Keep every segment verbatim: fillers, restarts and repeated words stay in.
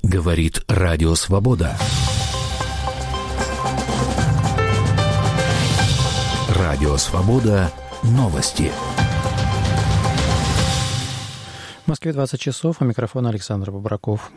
Говорит Радио Свобода. Радио Свобода. Новости. В Москве двадцать часов, у микрофона Александр Бобраков.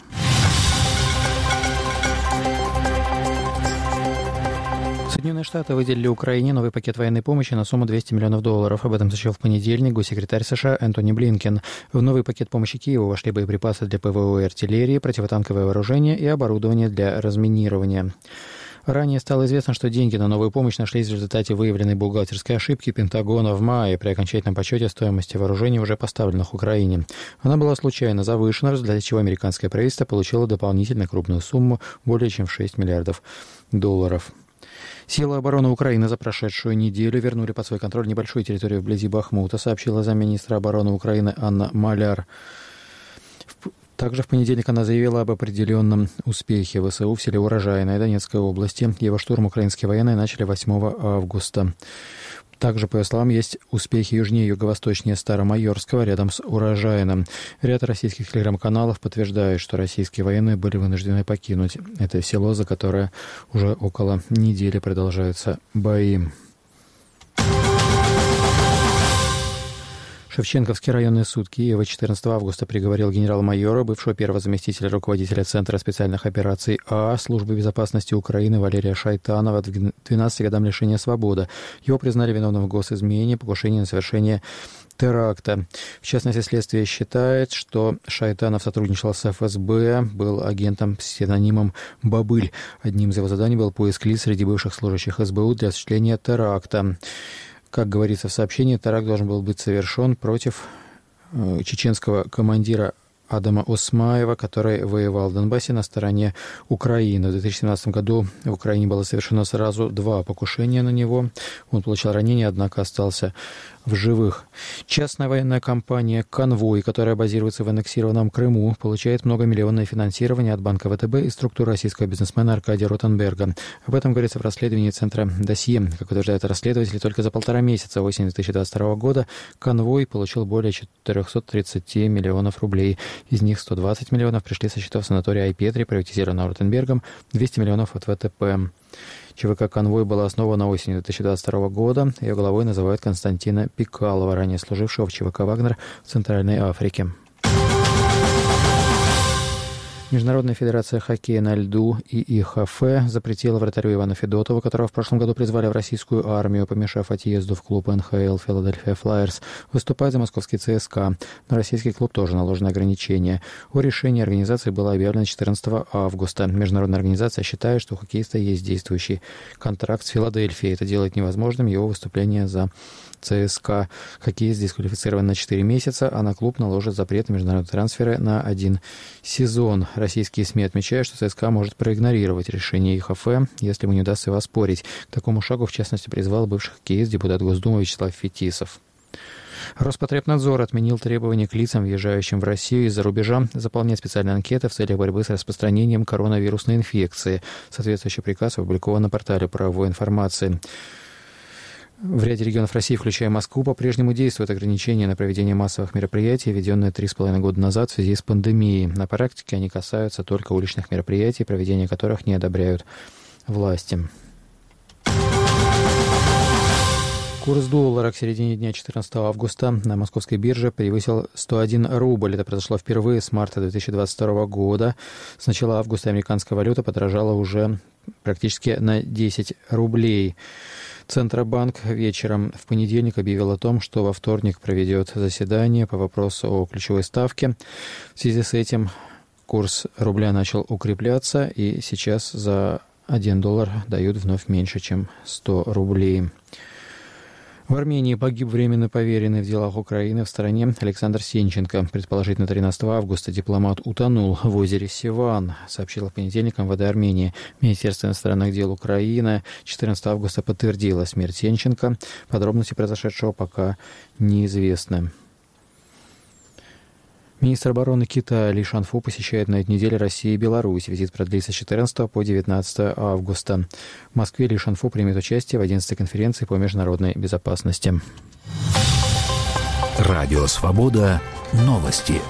Соединенные Штаты выделили Украине новый пакет военной помощи на сумму двести миллионов долларов. Об этом сообщил в понедельник госсекретарь США Энтони Блинкен. В новый пакет помощи Киеву вошли боеприпасы для ПВО и артиллерии, противотанковое вооружение и оборудование для разминирования. Ранее стало известно, что деньги на новую помощь нашлись в результате выявленной бухгалтерской ошибки Пентагона в мае при окончательном подсчете стоимости вооружений, уже поставленных Украине. Она была случайно завышена, в результате чего американское правительство получило дополнительно крупную сумму более чем в шесть миллиардов долларов. Силы обороны Украины за прошедшую неделю вернули под свой контроль небольшую территорию вблизи Бахмута, сообщила замминистра обороны Украины Анна Маляр. Также в понедельник она заявила об определенном успехе ВСУ в селе Урожайное Донецкой области. Его штурм украинские военные начали восьмого августа. Также, по ее словам, есть успехи южнее и юго-восточнее Старомайорского, рядом с Урожайным. Ряд российских телеграм-каналов подтверждают, что российские военные были вынуждены покинуть это село, за которое уже около недели продолжаются бои. Шевченковский районный суд Киева четырнадцатого августа приговорил генерал-майора, бывшего первого заместителя руководителя Центра специальных операций АА Службы безопасности Украины Валерия Шайтанова к двенадцати годам лишения свободы. Его признали виновным в госизмене, покушении на совершение теракта. В частности, следствие считает, что Шайтанов сотрудничал с эф эс бэ, был агентом с псевдонимом «Бабыль». Одним из его заданий был поиск лиц среди бывших служащих эс бэ у для осуществления теракта. Как говорится в сообщении, теракт должен был быть совершен против э, чеченского командира Адама Осмаева, который воевал в Донбассе на стороне Украины. В две тысячи семнадцатом году в Украине было совершено сразу два покушения на него. Он получил ранения, однако остался в живых. Частная военная компания «Конвой», которая базируется в аннексированном Крыму, получает многомиллионное финансирование от банка вэ тэ бэ и структур российского бизнесмена Аркадия Ротенберга. Об этом говорится в расследовании Центра «Досье». Как утверждают расследователи, только за полтора месяца осени две тысячи двадцать второго года «Конвой» получил более четыреста тридцать миллионов рублей. Из них сто двадцать миллионов пришли со счетов санатория Айпетри, приватизированного Ротенбергом, двести миллионов от вэ тэ пэ. ЧВК «Конвой» была основана осенью две тысячи двадцать второго года. Ее главой называют Константина Пикалова, ранее служившего в ЧВК «Вагнер» в Центральной Африке. Международная федерация хоккея на льду и и ха эф запретила вратарю Ивану Федотову, которого в прошлом году призвали в российскую армию, помешав отъезду в клуб эн ха эл «Филадельфия Флайерс», выступать за московский ЦСКА. На российский клуб тоже наложено ограничение. О решении организации было объявлено четырнадцатого августа. Международная организация считает, что у хоккеиста есть действующий контракт с Филадельфией. Это делает невозможным его выступление за ЦСКА. Хоккеист дисквалифицирован на четыре месяца, а на клуб наложат запрет на международные трансферы на один сезон. Российские СМИ отмечают, что ЦСКА может проигнорировать решение и ха эф, если ему не удастся его оспорить. К такому шагу, в частности, призвал бывший хоккеист, депутат Госдумы Вячеслав Фетисов. Роспотребнадзор отменил требования к лицам, въезжающим в Россию из-за рубежа, заполнять специальные анкеты в целях борьбы с распространением коронавирусной инфекции. Соответствующий приказ опубликован на портале правовой информации. В ряде регионов России, включая Москву, по-прежнему действуют ограничения на проведение массовых мероприятий, введенные три с половиной года назад в связи с пандемией. На практике они касаются только уличных мероприятий, проведение которых не одобряют власти. Курс доллара к середине дня четырнадцатого августа на московской бирже превысил сто один рубль. Это произошло впервые с марта две тысячи двадцать второго года. С начала августа американская валюта подорожала уже практически на десять рублей. Центробанк вечером в понедельник объявил о том, что во вторник проведет заседание по вопросу о ключевой ставке. В связи с этим курс рубля начал укрепляться, и сейчас за один доллар дают вновь меньше, чем сто рублей. В Армении погиб временно поверенный в делах Украины в стороне Александр Сенченко. Предположительно, тринадцатого августа дипломат утонул в озере Севан, сообщила в понедельник эм вэ дэ Армении. Министерство иностранных дел Украины четырнадцатого августа подтвердило смерть Сенченко. Подробности произошедшего пока неизвестны. Министр обороны Китая Ли Шанфу посещает на этой неделе Россию и Беларусь. Визит продлится с четырнадцатого по девятнадцатое августа. В Москве Ли Шанфу примет участие в одиннадцатой конференции по международной безопасности. Радио «Свобода». Новости.